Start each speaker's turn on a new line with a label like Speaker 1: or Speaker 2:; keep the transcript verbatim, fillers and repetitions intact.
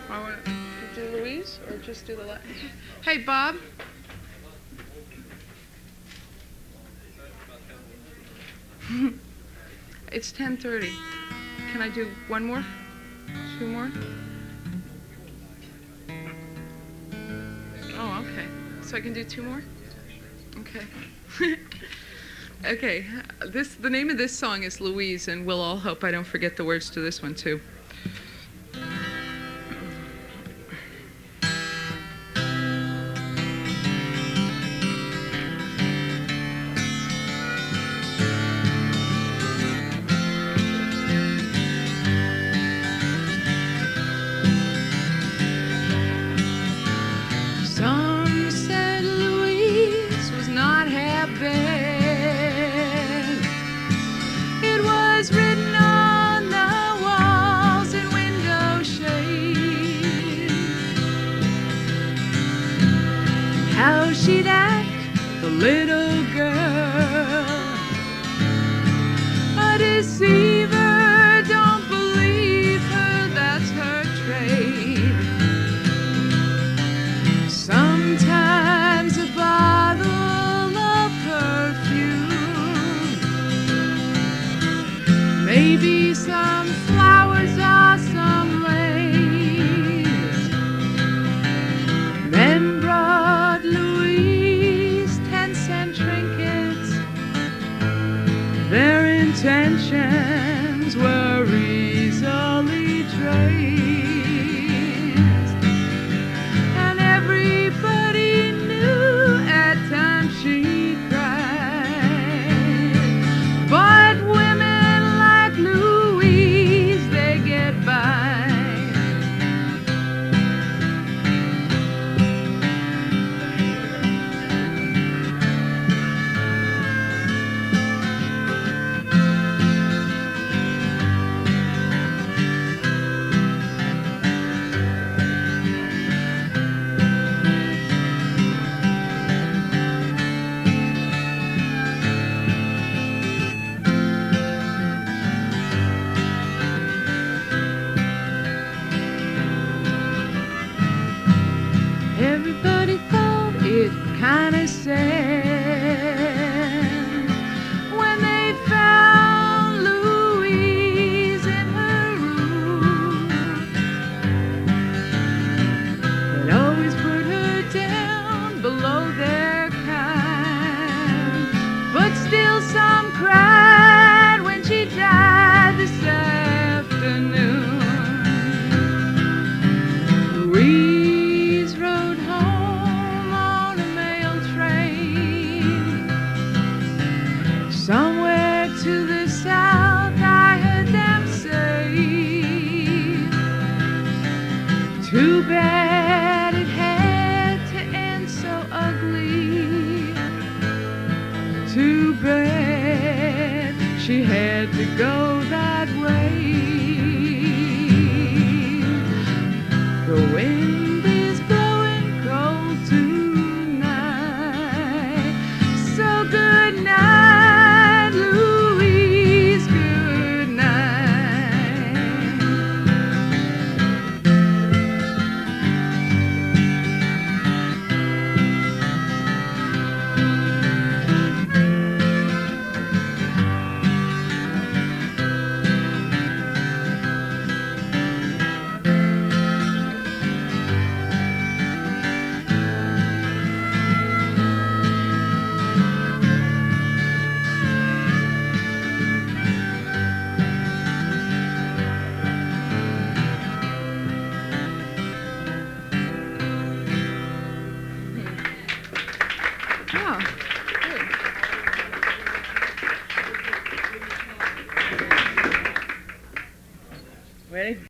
Speaker 1: I want to do Louise or just do the last? Hey, Bob. It's ten thirty. Can I do one more? Two more? Oh, okay. So I can do two more? Okay. Okay. This the name of this song is Louise, and we'll all hope I don't forget the words to this one too. Some said Louise was not half bad. It was written on the walls in window shade. How she'd act, the little girl, a deceiver. Don't believe her, that's her trade. Sometimes a bottle of perfume, maybe some flowers or some lace. Men brought Louise ten cent trinkets. Their intentions were easily traced. And everybody knew at times she cried. But women like Louise, they get by. Everybody thought it kinda sad when they found Louise in her room. They'd always put her down below their kind, but still some cried when she died this afternoon. Louise rode home on a mail train somewhere to the south, I heard them say. Too bad it had to end so ugly. Too bad she had to go that way. The wind is blowing cold tonight. So good night, Louise, good night. Yeah, good. Ready?